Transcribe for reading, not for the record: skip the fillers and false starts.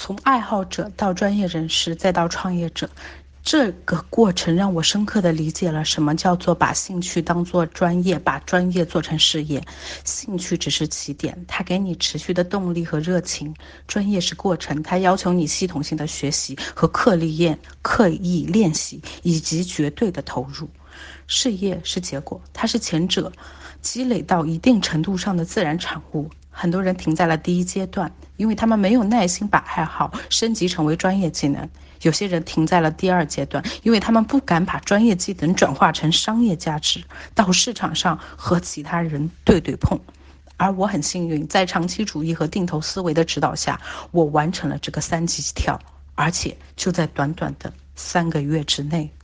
从爱好者到专业人士，再到创业者，这个过程让我深刻地理解了什么叫做把兴趣当作专业，把专业做成事业。兴趣只是起点，它给你持续的动力和热情；专业是过程，它要求你系统性的学习和刻意练习，以及绝对的投入。事业是结果，它是前者积累到一定程度上的自然产物。很多人停在了第一阶段，因为他们没有耐心把爱好升级成为专业技能；有些人停在了第二阶段，因为他们不敢把专业技能转化成商业价值，到市场上和其他人对碰。而我很幸运，在长期主义和定投思维的指导下，我完成了这个3级跳，而且就在短短的3个月之内。